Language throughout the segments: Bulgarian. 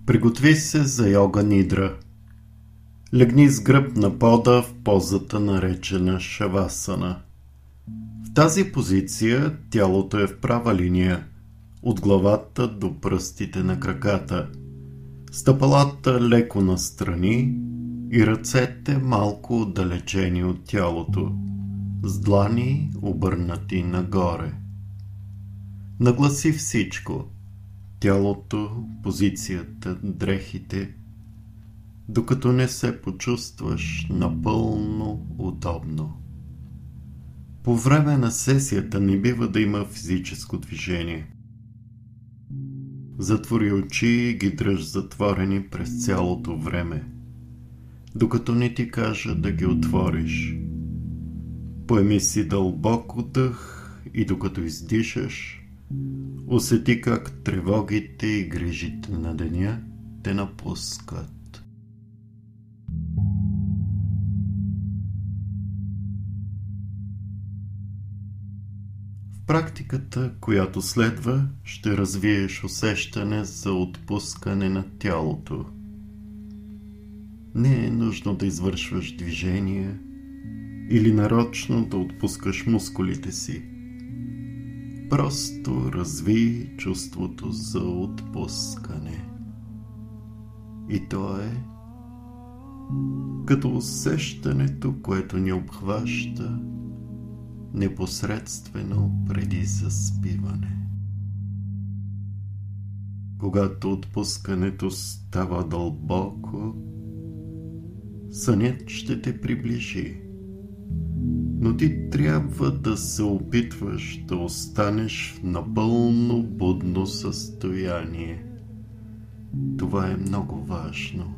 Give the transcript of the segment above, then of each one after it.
Приготви се за йога нидра. Легни с гръб на пода в позата, наречена шавасана. В тази позиция тялото е в права линия, от главата до пръстите на краката. Стъпалата леко настрани и ръцете малко отдалечени от тялото, с длани обърнати нагоре. Нагласи всичко – тялото, позицията, дрехите, докато не се почувстваш напълно удобно. По време на сесията не бива да има физическо движение. Затвори очи и ги дръж затворени през цялото време, докато не ти кажа да ги отвориш. Поеми си дълбоко дъх и докато издишаш, усети как тревогите и грижите на деня те напускат. В практиката, която следва, ще развиеш усещане за отпускане на тялото. Не е нужно да извършваш движения или нарочно да отпускаш мускулите си. Просто разви чувството за отпускане. И то е като усещането, което ни обхваща непосредствено преди заспиване. Когато отпускането става дълбоко, сънят ще те приближи, но ти трябва да се опитваш да останеш в напълно будно състояние. Това е много важно.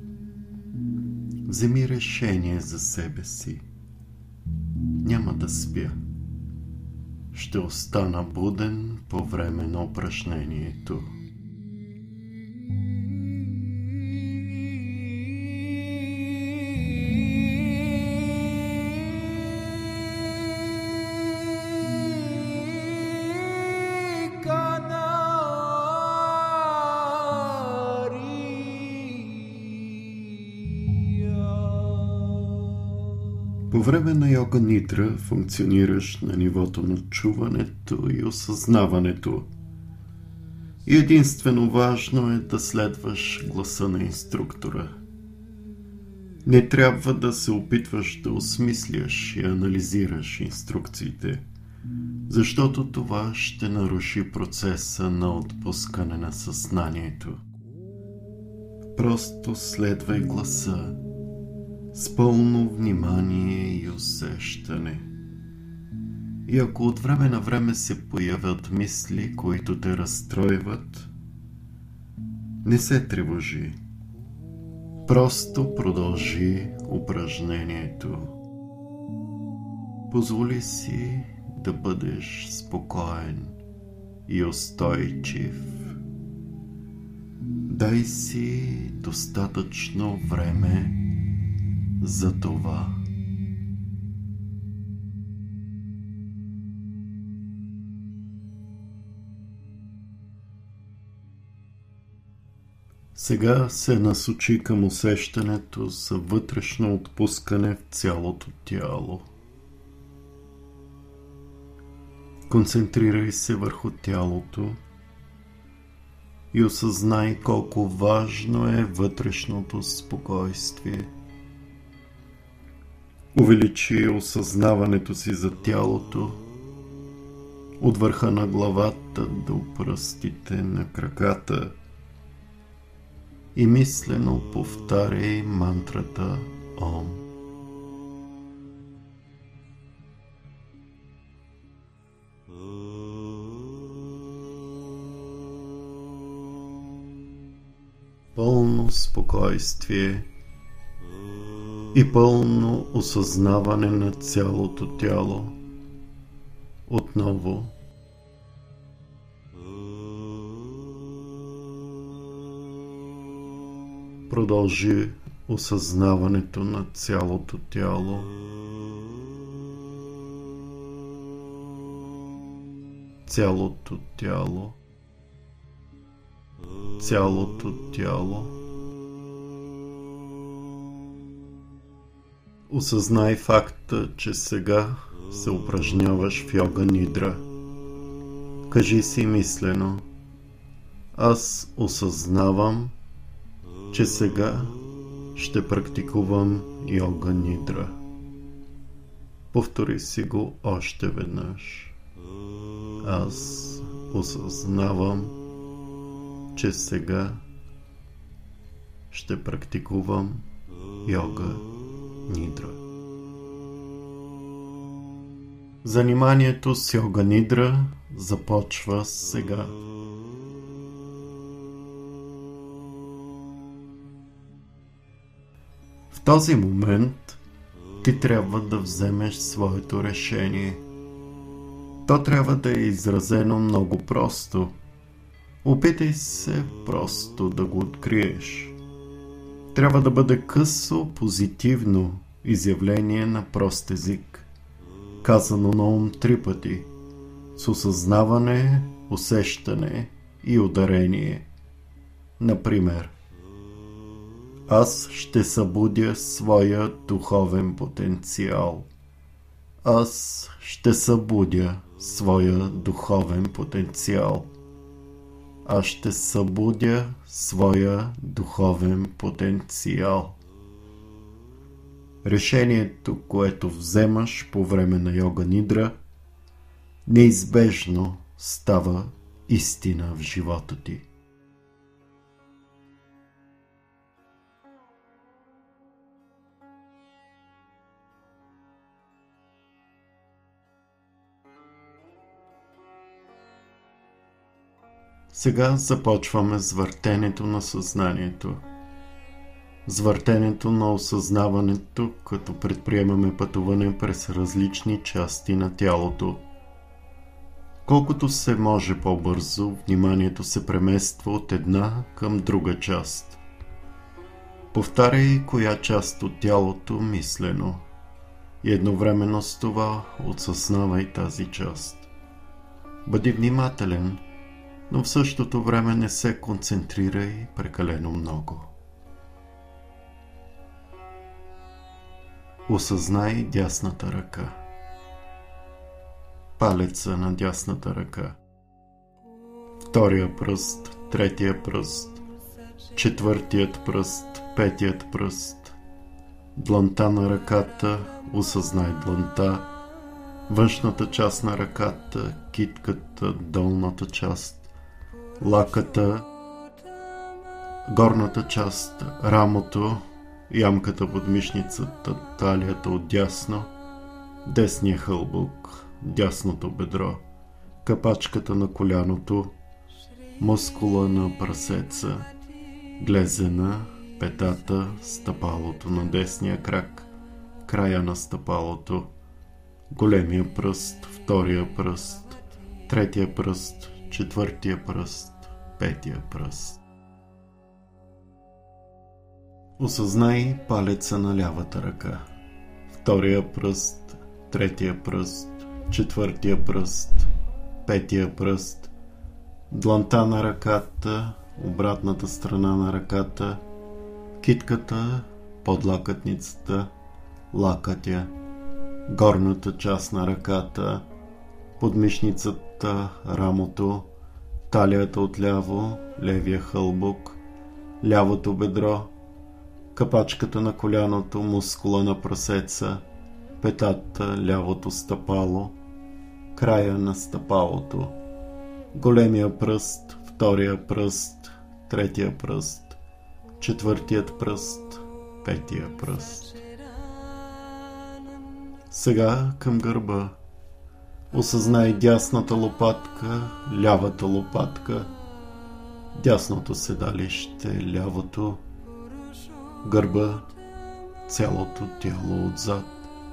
Вземи решение за себе си. Няма да спя. Ще остана буден по време на упражнението. По време на йога нидра функционираш на нивото на чуването и осъзнаването. И единствено важно е да следваш гласа на инструктора. Не трябва да се опитваш да осмисляш и анализираш инструкциите, защото това ще наруши процеса на отпускане на съзнанието. Просто следвай гласа с пълно внимание и усещане. И ако от време на време се появят мисли, които те разстройват, не се тревожи. Просто продължи упражнението. Позволи си да бъдеш спокоен и устойчив. Дай си достатъчно време за това. Сега се насочи към усещането за вътрешно отпускане в цялото тяло. Концентрирай се върху тялото и осъзнай колко важно е вътрешното спокойствие. Увеличи осъзнаването си за тялото от върха на главата до пръстите на краката и мислено повтаряй мантрата Ом. Пълно спокойствие и пълно осъзнаване на цялото тяло. Отново. Продължи осъзнаването на цялото тяло. Цялото тяло. цялото тяло. Осъзнай факта, че сега се упражняваш в йога нидра. Кажи си мислено: аз осъзнавам, че сега ще практикувам йога нидра. Повтори си го още веднъж. Аз осъзнавам, че сега ще практикувам йога нидра. Заниманието с йога нидра започва сега. В този момент ти трябва да вземеш своето решение. То трябва да е изразено много просто. Опитай се просто да го откриеш. Трябва да бъде късо, позитивно изявление на прост език, казано на ум 3 пъти, с осъзнаване, усещане и ударение. Например: аз ще събудя своя духовен потенциал. Аз ще събудя своя духовен потенциал. Аз ще събудя своя духовен потенциал. Решението, което вземаш по време на йога нидра, неизбежно става истина в живота ти. Сега започваме с въртенето на съзнанието. С въртенето на осъзнаването, като предприемаме пътуване през различни части на тялото. Колкото се може по-бързо, вниманието се премества от една към друга част. Повтаряй коя част от тялото мислено и едновременно с това осъзнавай тази част. Бъди внимателен, но в същото време не се концентрирай прекалено много. Осъзнай дясната ръка. Палеца на дясната ръка. Втория пръст, третия пръст, четвъртият пръст, петият пръст. Длънта на ръката, осъзнай длънта. Външната част на ръката, китката, долната част. Лаката, горната част, рамото, ямката под мишницата, талията отдясно, десния хълбук, дясното бедро, капачката на коляното, мускула на прасеца, глезена, петата, стъпалото на десния крак, края на стъпалото, големия пръст, втория пръст, третия пръст, четвъртия пръст, петия пръст. Осъзнай палеца на лявата ръка, втория пръст, третия пръст, четвъртия пръст, петия пръст, длънта на ръката, обратната страна на ръката, китката, подлакътницата, лакътя, горната част на ръката, подмишницата, рамото, талията отляво, левия хълбук, лявото бедро, капачката на коляното, мускула на прасеца, петата, лявото стъпало, края на стъпалото, големия пръст, втория пръст, третия пръст, четвъртият пръст, петия пръст. Сега към гърба. Осъзнай дясната лопатка, лявата лопатка, дясното седалище, лявото, гърба, цялото тяло отзад.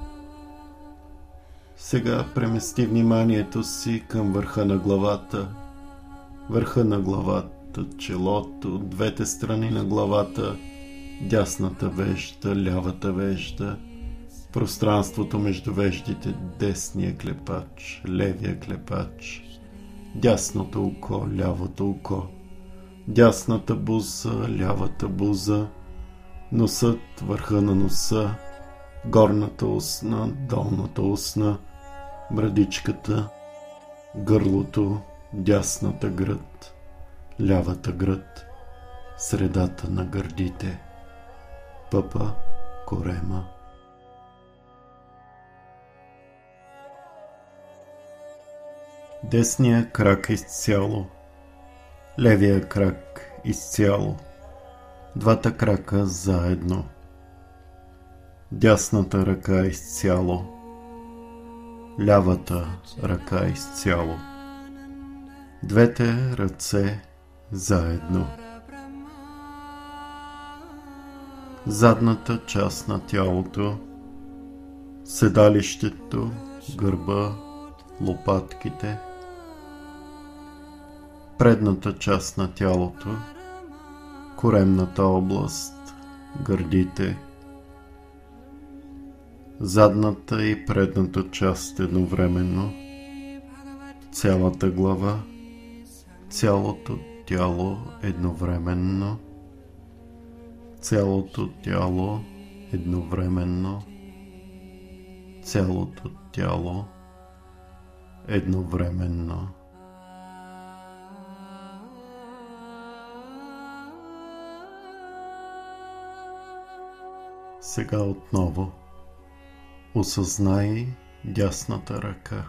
Сега премести вниманието си към върха на главата. Върха на главата, челото, двете страни на главата, дясната вежда, лявата вежда, пространството между веждите, десния клепач, левия клепач, дясното око, лявото око, дясната буза, лявата буза, носът, върха на носа, горната устна, долната устна, брадичката, гърлото, дясната гръд, лявата гръд, средата на гърдите, пъпа, корема. Десния крак изцяло, левия крак изцяло, двата крака заедно, дясната ръка изцяло, лявата ръка изцяло, двете ръце заедно. Задната част на тялото, седалището, гърба, лопатките, предната част на тялото, коремната област, гърдите, задната и предната част едновременно, цялата глава, цялото тяло едновременно, цялото тяло едновременно, цялото тяло едновременно. Сега отново осъзнай дясната ръка,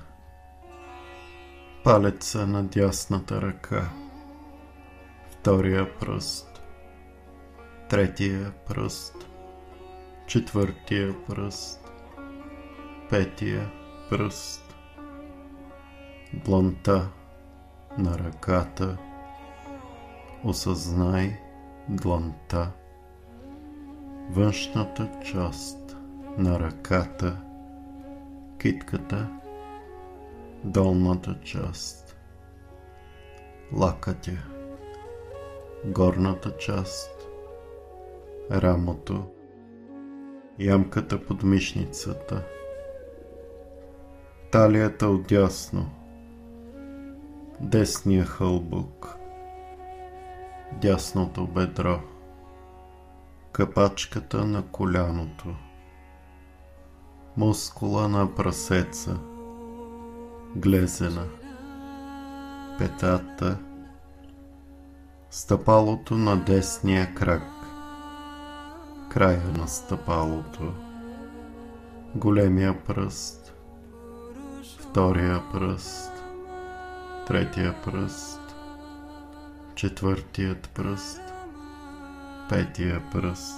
палеца на дясната ръка, втория пръст, третия пръст, четвъртия пръст, петия пръст, длънта на ръката, осъзнай длънта, външната част на ръката, китката, долната част, лакътя, горната част, рамото, ямката под мишницата, талията отдясно, десния хълбук, дясното бедро, капачката на коляното, мускула на прасеца, глезена, петата, стъпалото на десния крак, края на стъпалото, големия пръст, втория пръст, третия пръст, четвъртият пръст, петия пръст.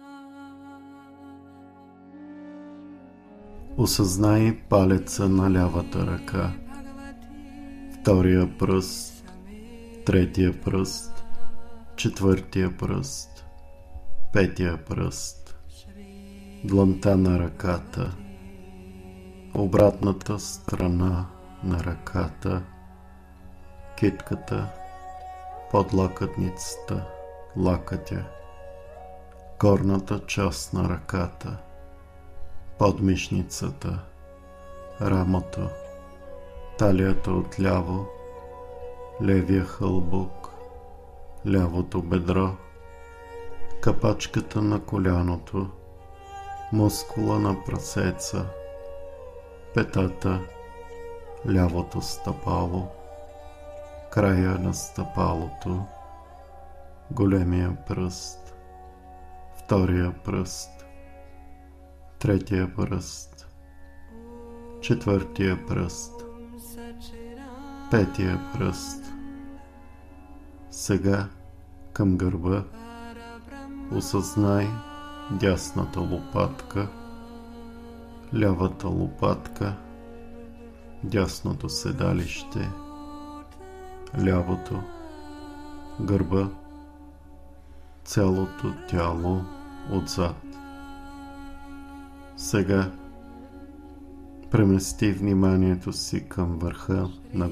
Осъзнай палеца на лявата ръка, втория пръст, третия пръст, четвъртия пръст, петия пръст, длънта на ръката, обратната страна на ръката, китката, подлакътницата, лакътя, горната част на ръката, подмишницата, рамото, талията отляво, левия хълбук, лявото бедро, капачката на коляното, мускула на прасеца, петата, лявото стъпало, края на стъпалото, големия пръст, втория пръст, третия пръст, четвъртия пръст, петия пръст. Сега към гърба осъзнай дясната лопатка, лявата лопатка, дясното седалище, лявото, гърба, цялото тяло отзад. Сега премести вниманието си към върха на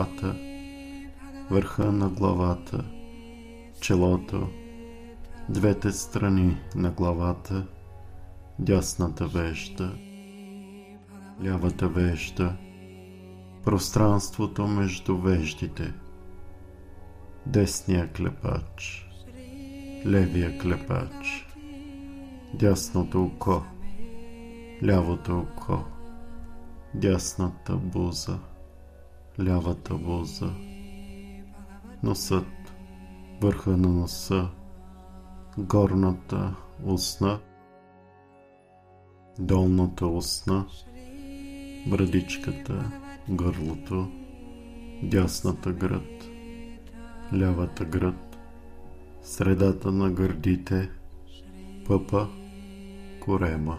главата, челото, двете страни на главата, дясната вежда, лявата вежда, пространството между веждите, десния клепач, левия клепач, дясното око, лявото око, дясната буза, лявата буза, носът, върха на носа, горната устна, долната устна, брадичката, гърлото, дясната гръд, лявата гръд, средата на гърдите, пъпа, корема.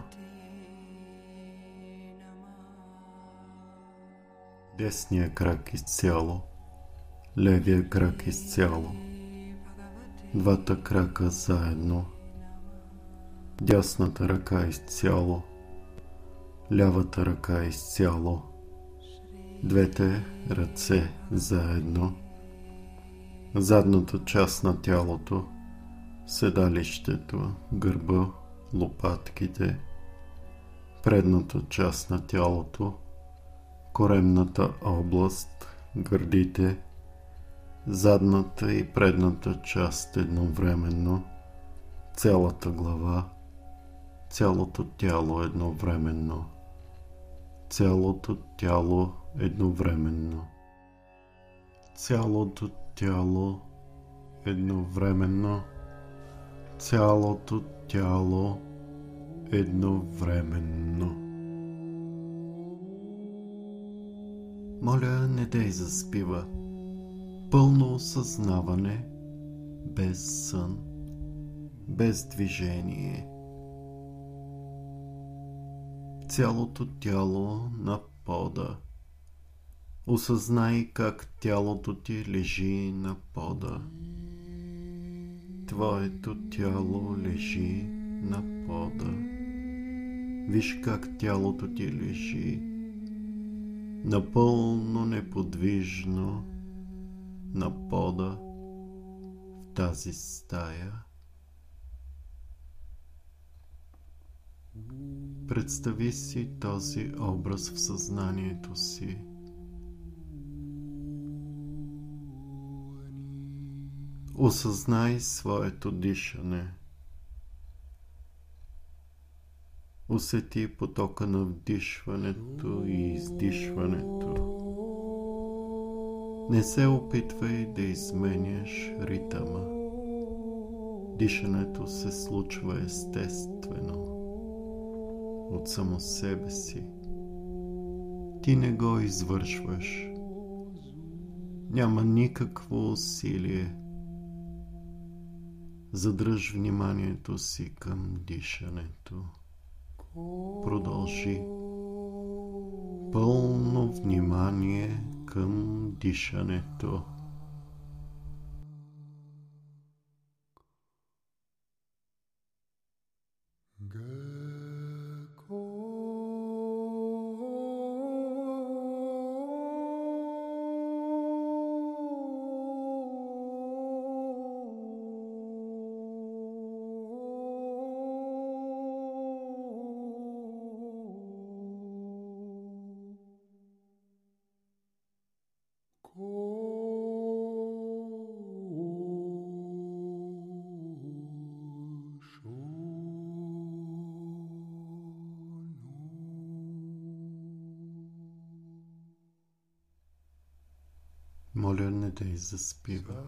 Десния крак изцяло, левия крак изцяло, двата крака заедно, дясната ръка изцяло, лявата ръка изцяло, двете ръце заедно, задната част на тялото, седалището, гърба, лопатките, предната част на тялото, коремната област, гърдите, задната и предната част едновременно, цялата глава, цялото тяло едновременно, цялото тяло едновременно, цялото тяло едновременно, цялото тяло едновременно. Моля, не дей заспива. Пълно осъзнаване, без сън, без движение. Цялото тяло на пода. Осъзнай как тялото ти лежи на пода. Твоето тяло лежи на пода. Виж как тялото ти лежи напълно неподвижно на пода в тази стая. Представи си този образ в съзнанието си. Осъзнай своето дишане. Усети потока на вдишването и издишването. Не се опитвай да изменяш ритъма. Дишането се случва естествено, от само себе си. Ти не го извършваш. Няма никакво усилие. Задръж вниманието си към дишането. Продължи. Пълно внимание към дишането. Моля, не дей заспива.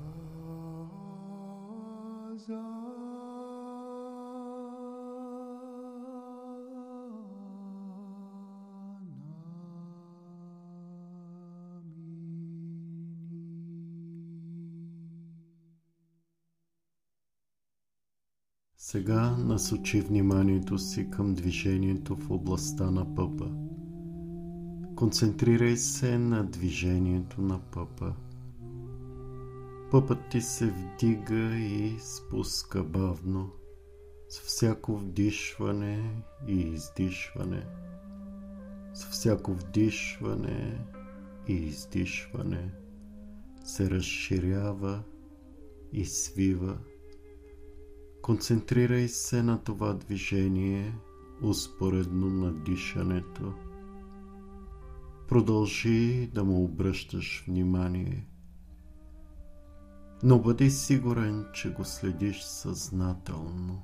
Сега насочи вниманието си към движението в областта на пъпа. Концентрирай се на движението на пъпа. Пъпът ти се вдига и спуска бавно, с всяко вдишване и издишване. С всяко вдишване и издишване се разширява и свива. Концентрирай се на това движение успоредно на дишането. Продължи да му обръщаш внимание. но бъди сигурен, че го следиш съзнателно.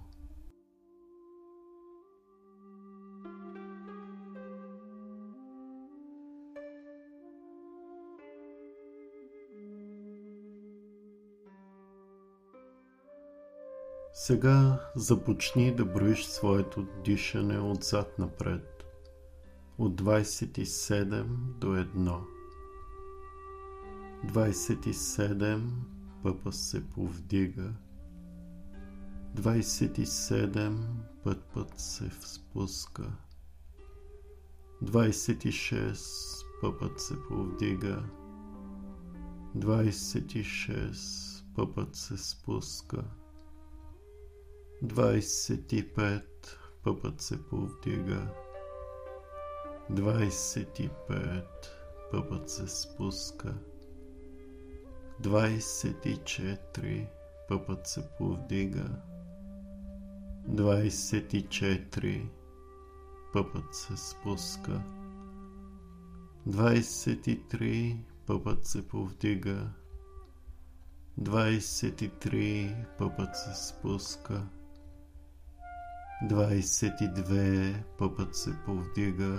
Сега започни да броиш своето дишане отзад напред, от 27 до 1. 27 пъпът се повдига, 27 път се спуска, 26 пъпът се повдига, 26 пъпът се спуска, 25 пъпът се повдига, 25 пъпът се спуска, 24 пъпът се повдига, 24 пъпът се спуска, 23 пъпът се повдига, 23 пъпът се спуска, 22 пъпът се повдига,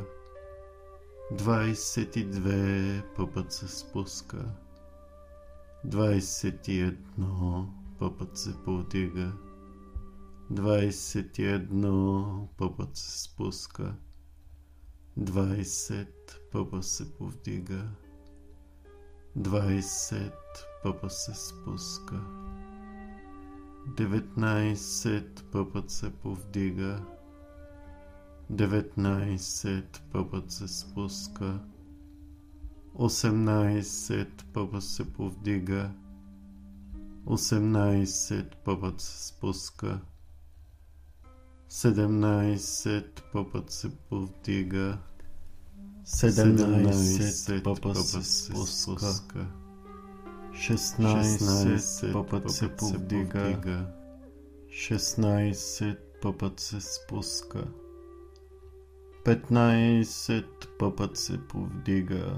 22 пъпът се спуска, 21 пъпът се повдига, 21 пъпът се спуска, 20 пъпът се повдига, 20 пъпът се спуска, 19 пъпът се повдига, 19 пъпът се спуска, 18 пъпът се повдига, 18 пъпът се спуска, 17 пъпът се повдига, 17 пъпът се спуска, 16 пъпът се повдига, 16 пъпът се спуска, 15 пъпът се повдига,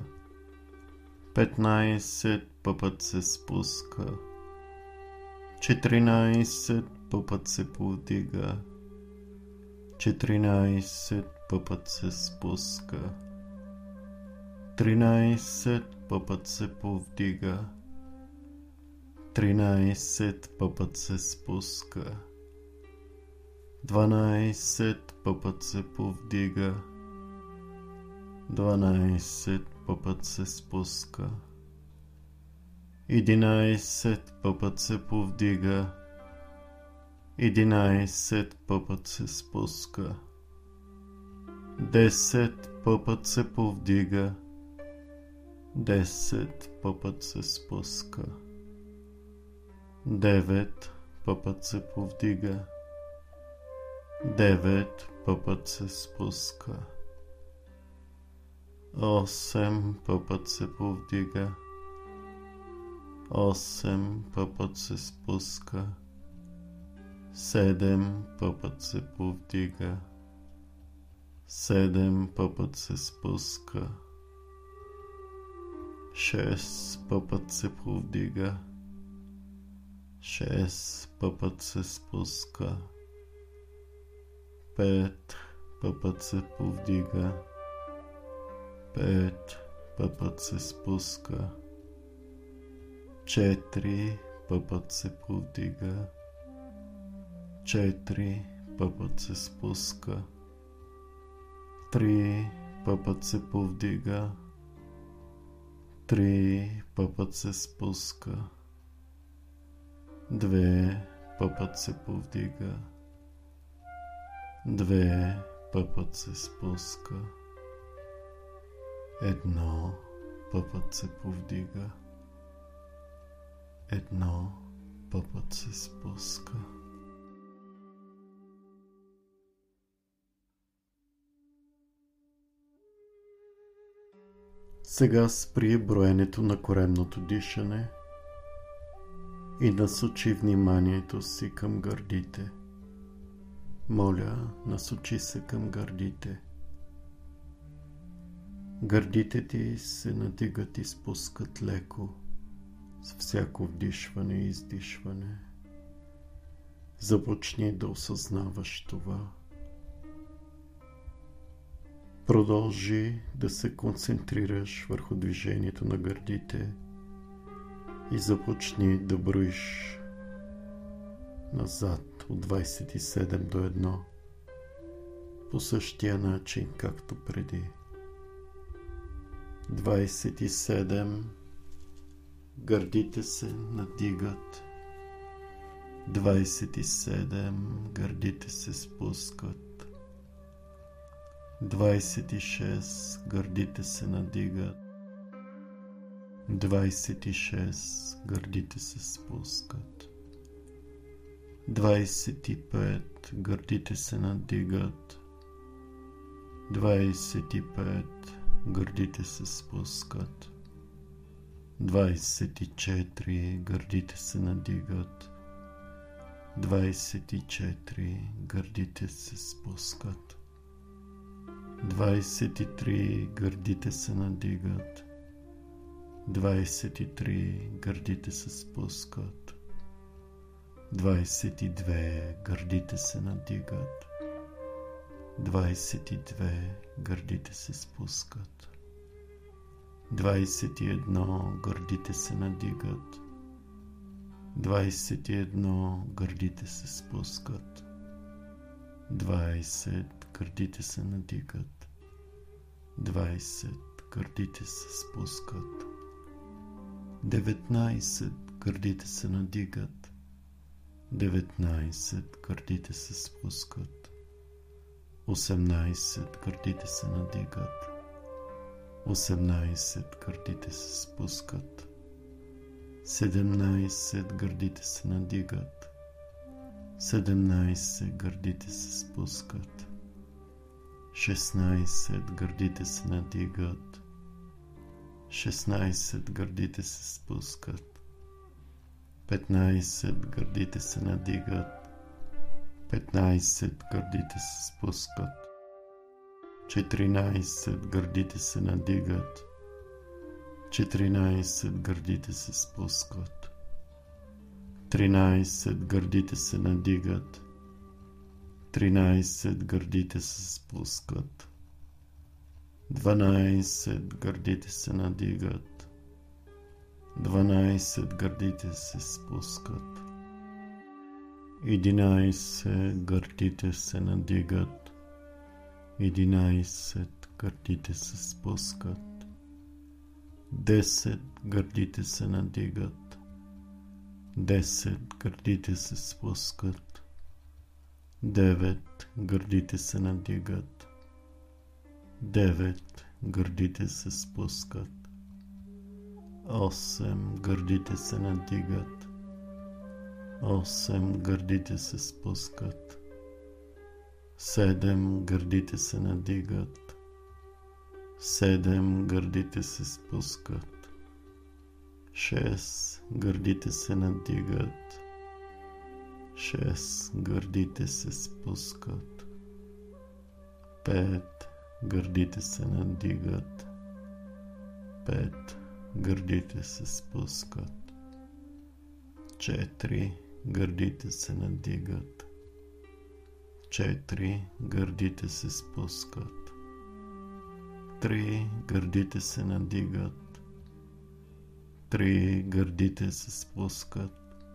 15 пъпът се спуска, 14 пъпът се повдига, 14 пъпът се спуска, 13 пъпът се повдига, 13 пъпът се спуска, 12 пъпът се повдига, 12 пъпът се спуска, 11 пъпът се повдига, 11 пъпът се спуска, 10 пъпът се повдига, 10 пъпът се спуска, 9 пъпът се повдига, 9 пъпът се спуска, 8 пъпът се повдига, 8 пъпът се спуска, 7 пъпът се повдига, 7 пъпът се спуска, 6 пъпът се повдига, 6 пъпът се спуска, 5 пъпът се повдига, 5 пъпът се спуска, 4 пъпът се повдига, 4 пъпът се спуска, 3 пъпът се повдига, 3 пъпът се спуска, 2 пъпът се повдига, 2 пъпът се спуска, 1 пъпът се повдига, 1 пъпът се спуска. Сега спри броенето на коремното дишане и насочи вниманието си към гърдите. Моля, насочи се към гърдите. Гърдите ти се надигат и спускат леко. с всяко вдишване и издишване. Започни да осъзнаваш това. Продължи да се концентрираш върху движението на гърдите и започни да броиш назад от 27 до 1 по същия начин, както преди. 27. Гърдите се надигат. 27. Гърдите се спускат. 26. Гърдите се надигат. 26. Гърдите се спускат. 25. Гърдите се надигат. 25. Гърдите се спускат. 24. Гърдите се надигат. 24. Гърдите се спускат. 23. Гърдите се надигат. 23. Гърдите се спускат. 22. Гърдите се надигат. 22. Гърдите се спускат. 21. Гърдите се надигат. 21. Гърдите се спускат. 20. Гърдите се надигат. 20. Гърдите се спускат. 19. Гърдите се надигат. 19. Гърдите се спускат. 18. Гърдите се надигат. 18. Гърдите се спускат. 17. Гърдите се надигат. 17. Гърдите се спускат. 16. Гърдите се надигат. 16. Гърдите се спускат. 15. Гърдите се надигат. 15. Гърдите се спускат. 14. Гърдите се надигат. 14. Гърдите се спускат. 13. Гърдите се надигат. 13. Гърдите се спускат. 12. Гърдите се надигат. 12. Гърдите се спускат. 11. Гърдите се надигат. 11. Гърдите се спускат. 10. Гърдите се надигат. 10. Гърдите се спускат. 9. Гърдите се надигат. 9. Гърдите се спускат. 8. Гърдите се надигат. 8. Гърдите се спускат. 7. Гърдите се надигат. 7. Гърдите се спускат. 6. Гърдите се надигат. 6. Гърдите се спускат. 5. Гърдите се надигат. 5. Гърдите се спускат. 4. Гърдите се надигат. 4. Гърдите се спускат. 3. Гърдите се надигат. 3. Гърдите се спускат.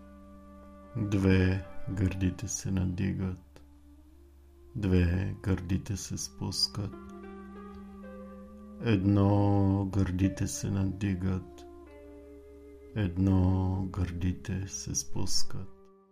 2. Гърдите се надигат. 2. Гърдите се спускат. 1. Гърдите се надигат. 1. Гърдите се спускат.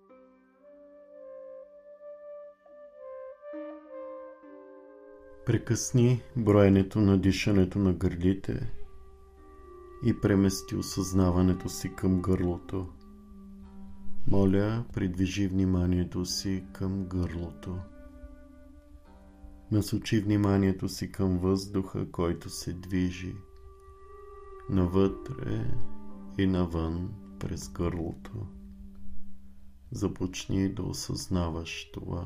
Прекъсни броенето на дишането на гърдите и премести осъзнаването си към гърлото. Моля, придвижи вниманието си към гърлото. Насочи вниманието си към въздуха, който се движи навътре и навън през гърлото. Започни да осъзнаваш това.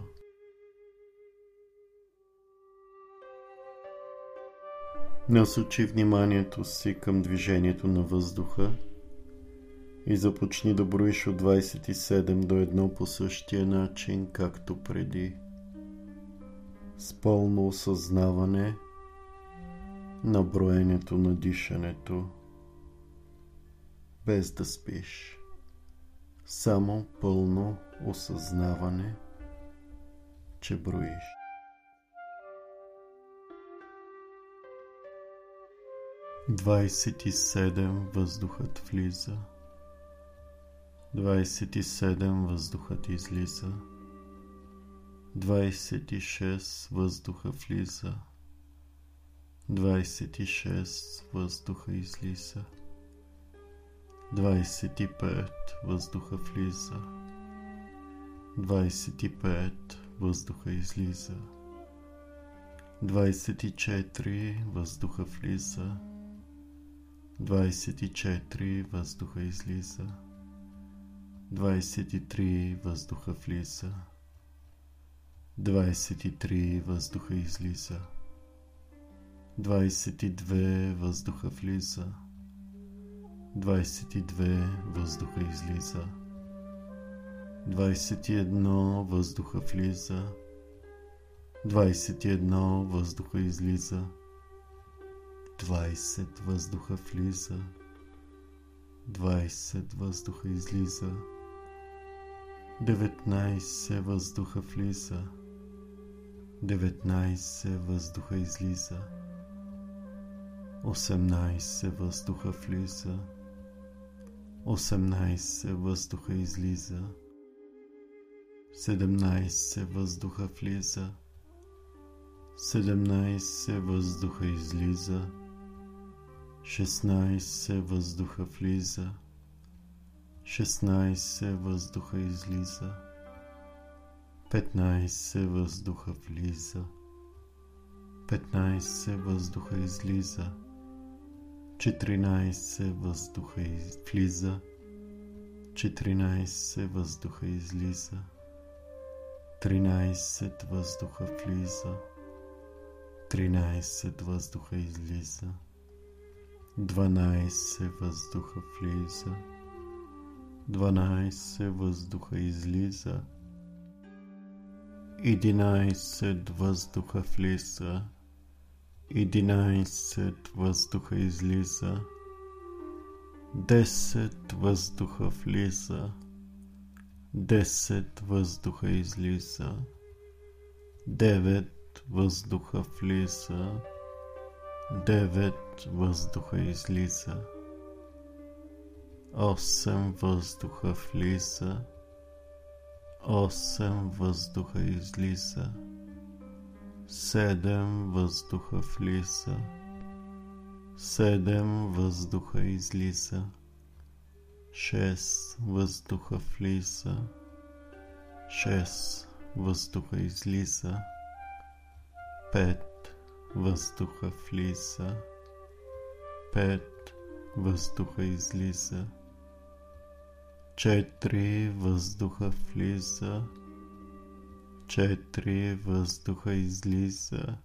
Насочи вниманието си към движението на въздуха И започни да броиш от 27 до 1 по същия начин, както преди. С пълно осъзнаване на броенето на дишането, без да спиш. Само пълно осъзнаване, че броиш. Двадесет и седем въздухът влиза. 27 въздухът излиза. 26 въздуха влиза. 26 въздуха излиза. 25 въздуха влиза. 25 въздуха излиза. 24 въздуха влиза. 24 въздуха излиза. 23 въздуха влиза. 23 въздуха излиза. 22 въздуха влиза. 22 въздуха излиза. 21 въздуха влиза. 21 въздуха излиза. 20 въздуха влиза. 20 въздуха излиза. 19 въздуха влиза. 19 въздуха излиза. 18 въздуха влиза. 18 въздуха излиза. 17 въздуха влиза. 17 въздуха излиза. 16 въздуха влиза. 16 въздуха излиза. 15 въздуха влиза. 15 въздуха излиза. 14 въздуха влиза. 14 въздуха излиза. 13 въздуха влиза. 13 въздуха излиза. 12 въздуха влиза. 12 въздуха излиза. 11 въздуха влиза. 11 въздуха излиза. 10 въздуха влиза. 10 въздуха излиза. 9 въздуха влиза. 9 въздуха излиза. 8 въздуха влиза. 8 въздуха излиза. 7 въздуха влиза. 7 въздуха излиза. 6 въздуха влиза. 6 въздуха излиза. 5 въздуха влиза. 5 въздуха излиза. 4 въздуха влиза. 4 въздуха излиза.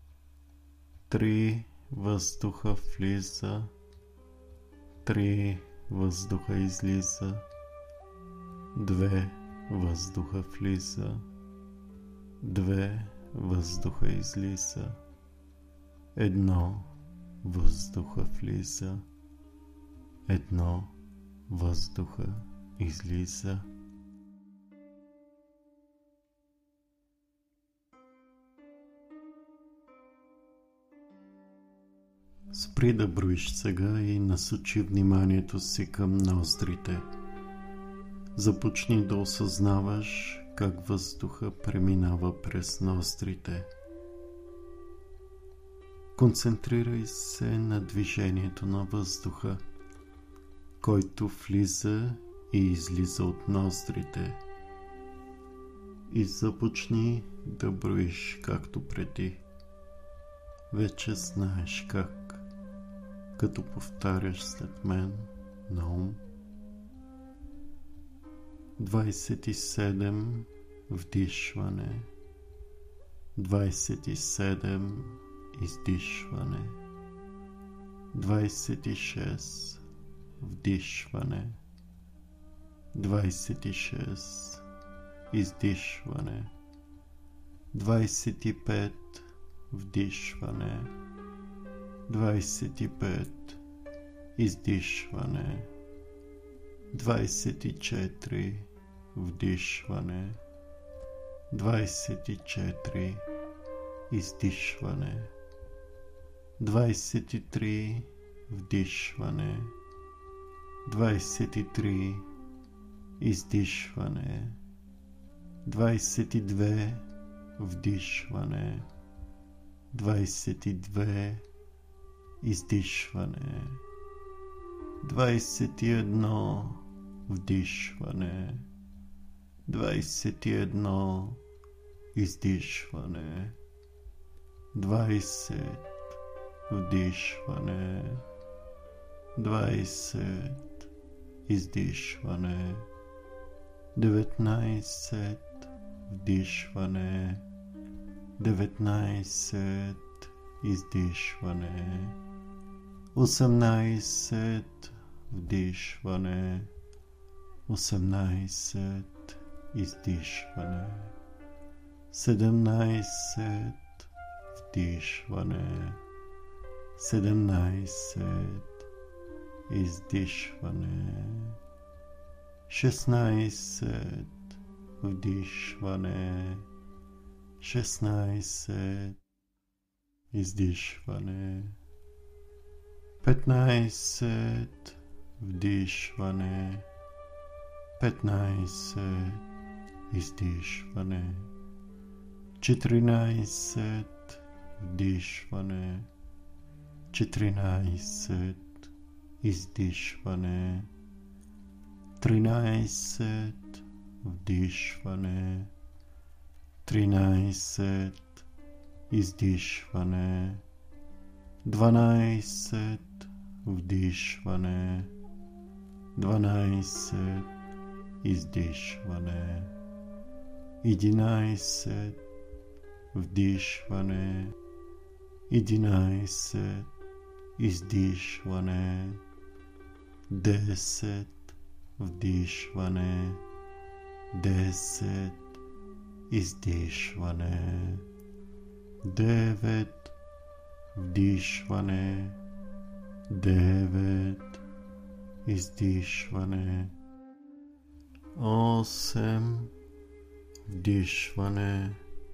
3 въздуха влиза. 3 въздуха излиза. 2 въздуха влиза. 2 въздуха излиза. 1 въздуха влиза. 1 въздуха излиза. Спри да броиш сега и насочи вниманието си към ноздрите. Започни да осъзнаваш как въздуха преминава през ноздрите. Концентрирай се на движението на въздуха, който влиза и излиза от ноздрите. И започни да броиш както преди. Вече знаеш как, като повтаряш след мен на ум. 27 вдишване, 27 издишване, 26 вдишване, 26. Издишване. 25. Вдишване. 25. Издишване. 24. Вдишване. 24. Издишване. 23. Вдишване. 23. Издишване. 22. Вдишване. 22. Издишване. 21. Вдишване. 21. Издишване. 20. Вдишване. 20. Издишване. 19. Вдишване. 19. Издишване. 18. Вдишване. 18. Издишване. 17. Вдишване. 17. Издишване. 16. Вдишване. 16. Издишване. 15. Вдишване. 15. Издишване. 14. Вдишване. 14. Издишване. 13. Вдишване. 13. Издишване. 12. Вдишване. 12. Издишване. 11. Вдишване. 11. Издишване. 10. Вдишване. 10. Издишване. 9. Вдишване. 9. Издишване. 8. Вдишване.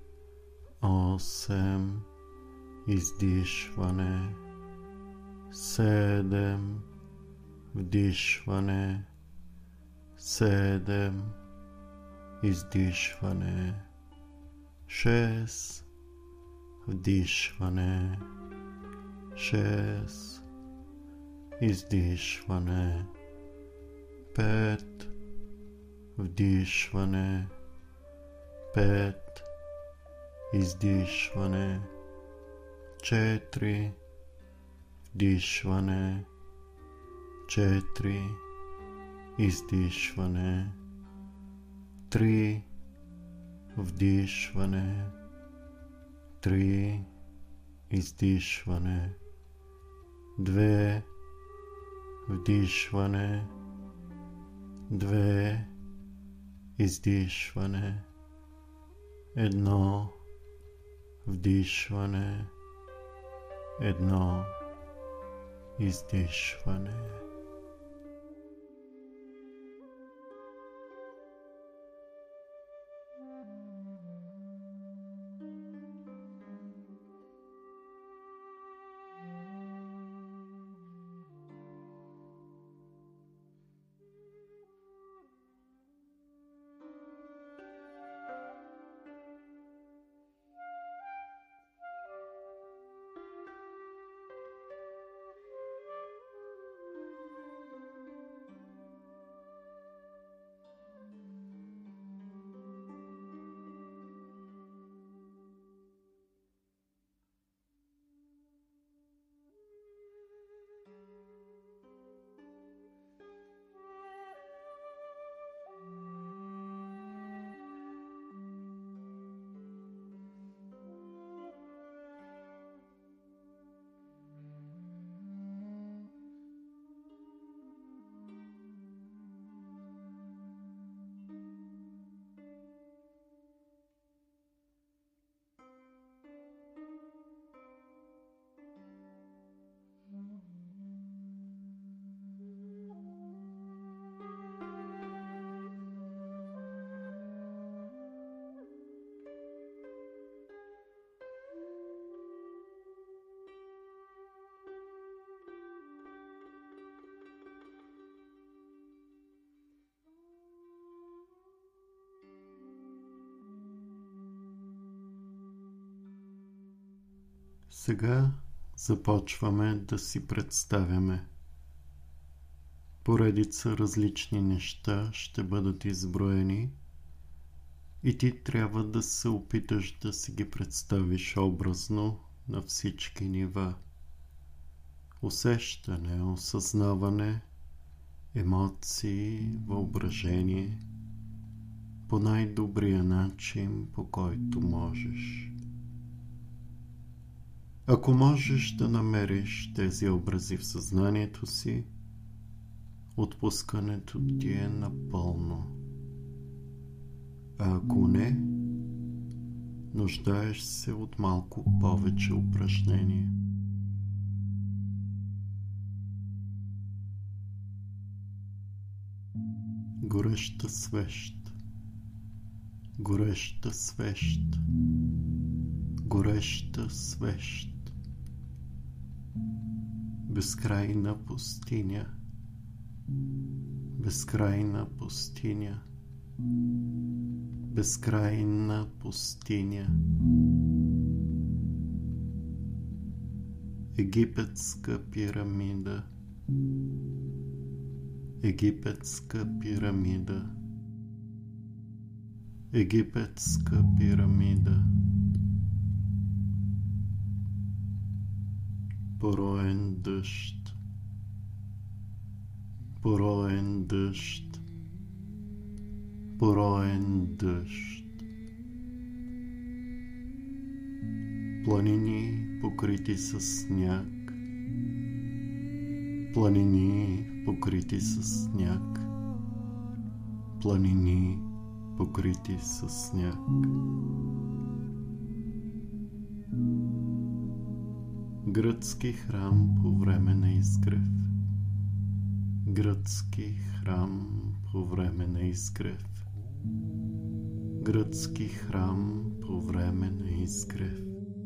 8. Издишване. 7. Вдишване. 7. Издишване. 6. Вдишване. 6. Издишване. 5. Вдишване. 5. Издишване. 4. Вдишване. 4. Издишване. 3. Вдишване. 3. Издишване. 2. Вдишване. 2. Издишване. 1. Вдишване. 1. Издишване. Сега започваме да си представяме. Поредица различни неща ще бъдат изброени и ти трябва да се опиташ да си ги представиш образно на всички нива. Усещане, осъзнаване, емоции, въображение, по най-добрия начин, по който можеш. Ако можеш да намериш тези образи в съзнанието си, отпускането ти е напълно. А ако не, нуждаеш се от малко повече упражнение. Гореща свещ, гореща свещ, гореща свещ. Безкрайна пустиня, безкрайна пустиня, безкрайна пустиня. Египетска пирамида, египетска пирамида, египетска пирамида. Пороен дъжд, пороен дъжд, пороен дъжд. Планини покрити със сняг, планини покрити със сняг, планини покрити със сняг. Гръцки храм по време на изгрев, гръцки храм по време на изгрев, гръцки храм по време на изгрев.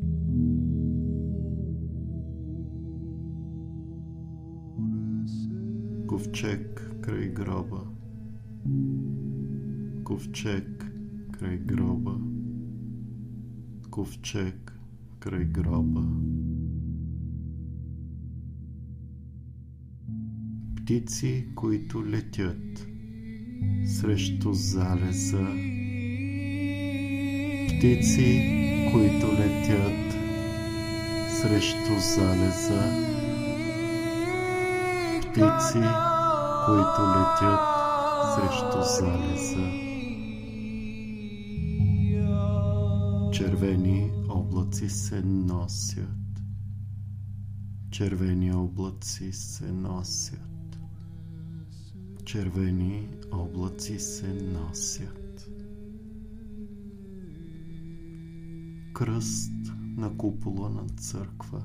Ковчег край гроба, ковчег край гроба, ковчег край гроба. Птици, които летят срещу залеза, птици, които летят срещу залеза, птици, които летят срещу залеза. Червени облаци се носят, червени облаци се носят, червени облаци се носят. Кръст на купола на църква,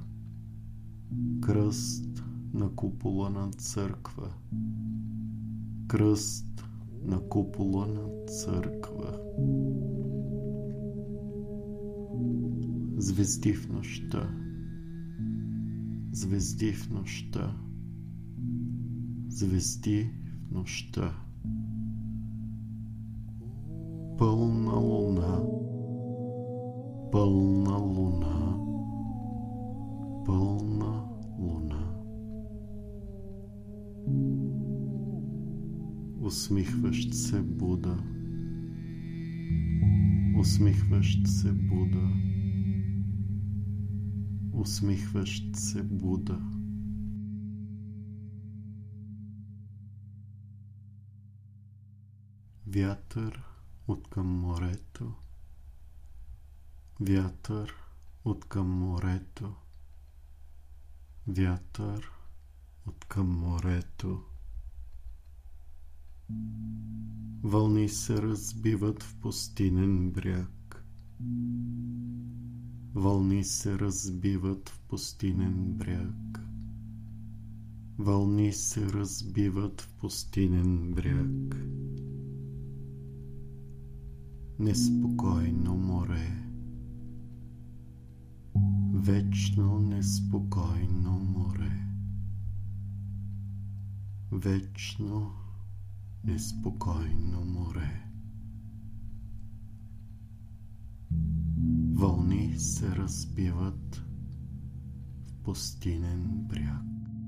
кръст на купола на църква, кръст на купола на църква. Звезди в нощта, звезди в нощта, звезди в нощта. Пълна луна, пълна луна, пълна луна. Усмихващ се Буда, усмихващ се Буда, усмихващ се Буда. Вятър от към морето, вятър от към морето, вятър от към морето. Вълни се разбиват в пустинен бряг, вълни се разбиват в пустинен бряг, вълни се разбиват в пустинен бряг. Неспокойно море, вечно неспокойно море, вечно неспокойно море. Вълни се разбиват пустинен бряг.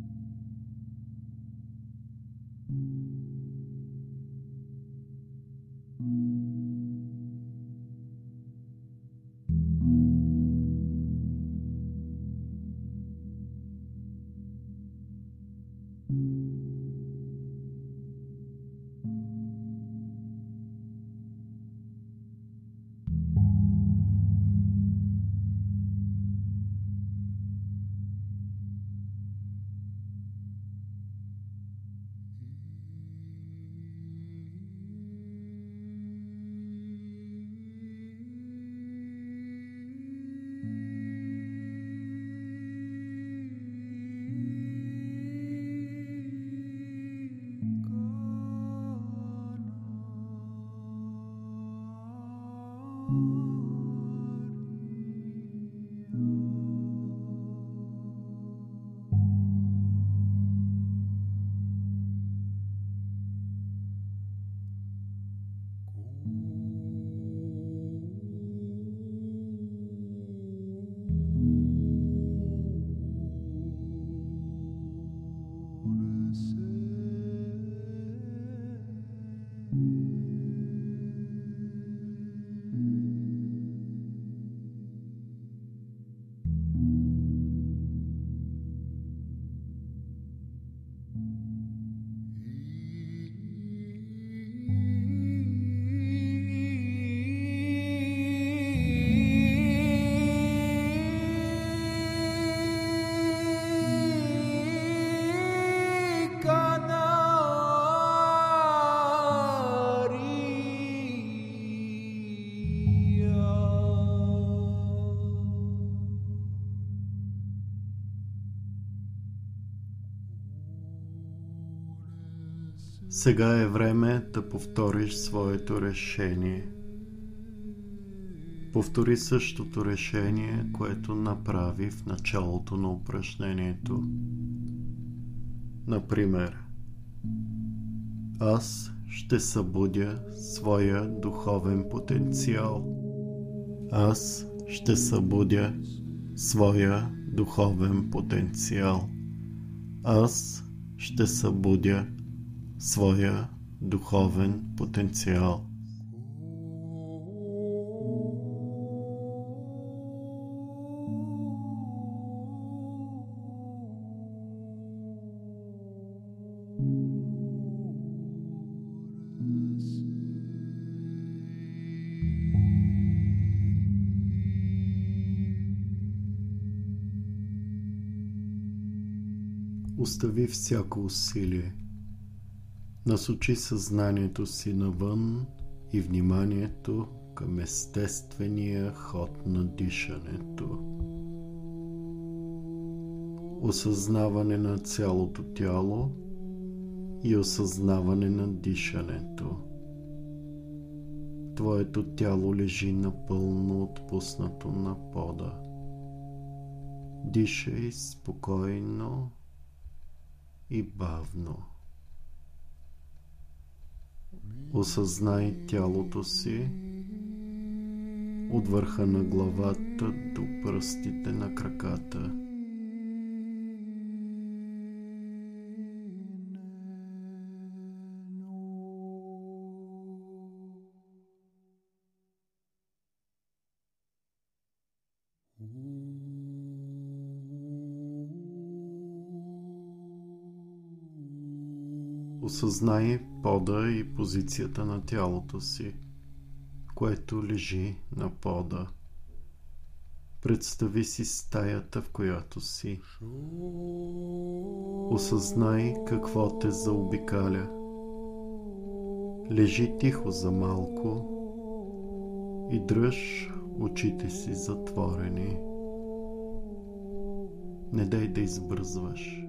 Сега е време да повториш своето решение. Повтори същото решение, което направи в началото на упражнението. Например, аз ще събудя своя духовен потенциал. Аз ще събудя своя духовен потенциал. Аз ще събудя своя духовен потенциал. Остави всяко усилие. Насочи съзнанието си навън и вниманието към естествения ход на дишането. Осъзнаване на цялото тяло и осъзнаване на дишането. Твоето тяло лежи напълно отпуснато на пода. Дишай спокойно и бавно. Осъзнай тялото си от върха на главата до пръстите на краката. Осъзнай пода и позицията на тялото си, което лежи на пода. Представи си стаята, в която си. Осъзнай какво те заобикаля. Лежи тихо за малко и дръж очите си затворени. Не дай да избързваш.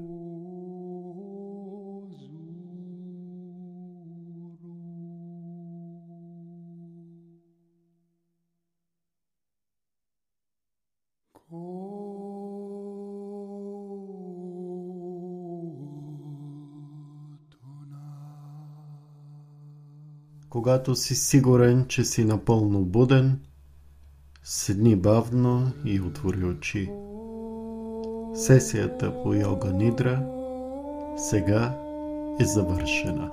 Когато си сигурен, че си напълно буден, седни бавно и отвори очи. Сесията по йога нидра сега е завършена.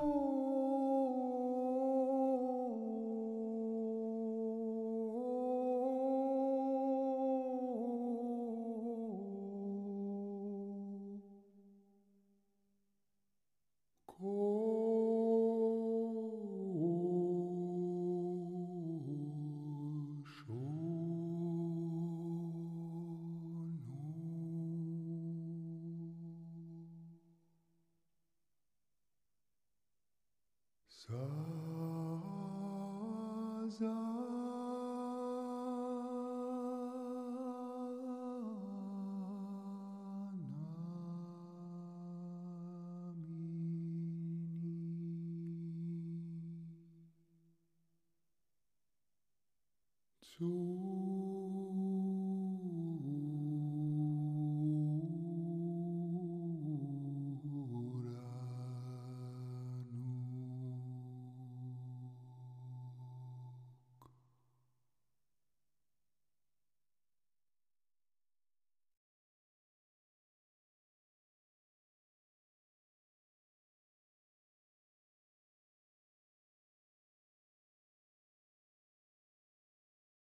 So